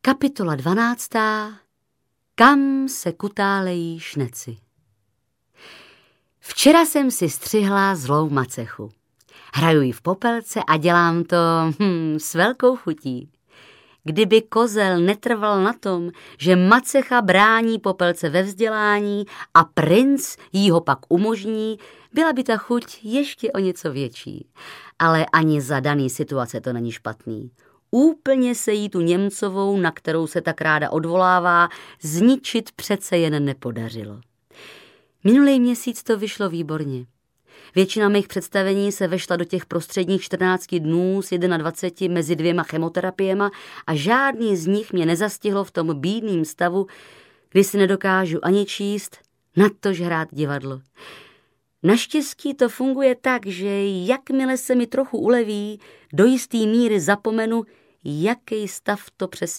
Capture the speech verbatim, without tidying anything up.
Kapitola dvanáctá. Kam se kutálejí šneci. Včera jsem si střihla zlou macechu. Hraju ji v popelce a dělám to hm, s velkou chutí. Kdyby kozel netrval na tom, že macecha brání popelce ve vzdělání a princ jí ho pak umožní, byla by ta chuť ještě o něco větší. Ale ani za daný situace to není špatný. Úplně se jí tu Němcovou, na kterou se tak ráda odvolává, zničit přece jen nepodařilo. Minulý měsíc to vyšlo výborně. Většina mých představení se vešla do těch prostředních čtrnácti dnů z dvaceti jedna mezi dvěma chemoterapiema a žádný z nich mě nezastihlo v tom bídným stavu, kdy si nedokážu ani číst, natož hrát divadlo. Naštěstí to funguje tak, že jakmile se mi trochu uleví, do jistý míry zapomenu, jaký stav to přesně